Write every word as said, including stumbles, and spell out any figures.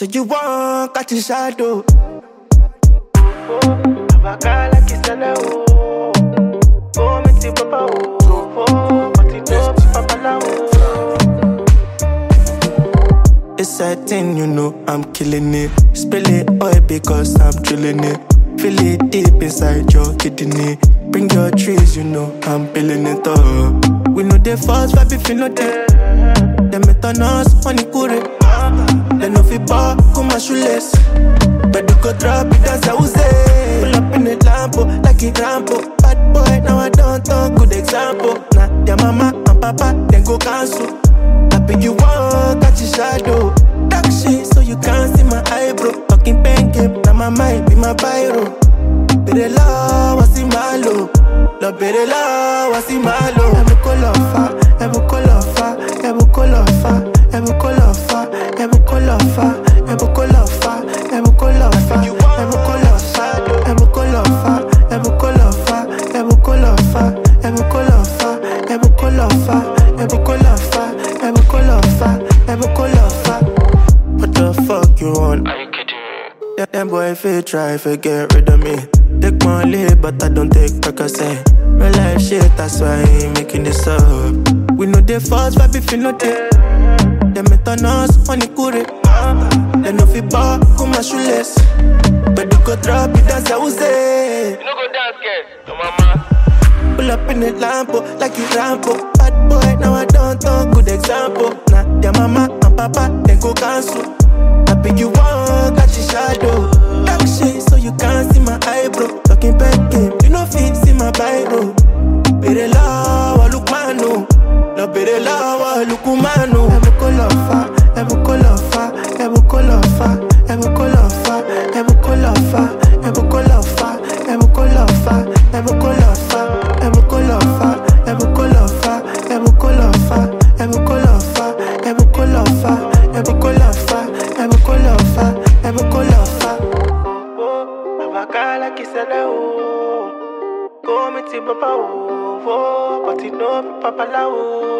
So you want catch a shadow. Abakala kisana o. Oh, me ti papa o. Oh, but it no papa la o. It's certain, you know I'm killing it. Spill it oil because I'm drilling it. Feel it deep inside your kidney. Bring your trees, you know I'm building it up. We know the first vibe if you know that. Them it on us, money kure. They know fi bar, come my shoeless. But you go drop it, that's how we say. Pull up in the Lambo, like a Rambo. Bad boy, now I don't talk, good example. Nah, their mama and papa, then go cancel. Happy you want, catch a shadow. Dark shit, so you can't see my eyebrow. Talking pen game, now my mind be my biro. Bere la, wasi malo. Lo bere la, wasi malo. Ebu kolofa, ebu kolofa, ebu kolofa, ebu kolofa, ebu kolofa, ebu kolofa, ebu kolofa, ebu kolofa, ebu kolofa, ebu kolofa, ebu kolofa, ebu kolofa, ebu kolofa, ebu kolofa, ebu kolofa, ebu kolofa. What the fuck you want? Are you kidding me? Yeah, them boy if you try to get rid of me. Take my lead, but I don't take Percocet. Real life shit, that's why I ain't making this up. We know the first vibe if you know that. Them it on us, money kure. They know fi bar, come my shoeless. But you go drop it, that's how we say. You no go dance, girl. No mama. Pull up in the Lambo, like you Rambo. Bad boy, now I don't talk, good example. Nah, their mama and papa, then go cancel. Happy you want, catch a shadow. Dark shit, so you can't see my eyebrow. Talking pen game, you know fit see my biro. Bere la, wa look mano. No bere la, wa look mano. Ebu kolofa, ebu kolofa, ebu kolofa, ebu kolofa, ebu kolofa, ebu kolofa, ebu kolofa, ebu kolofa, ebu kolofa, ebu kolofa, ebu kolofa, ebu kolofa, ebu kolofa, ebu kolofa, ebu kolofa, ebu kolofa. Abakala kisana o. Go me ti papa o. Oh, but it no papa la o.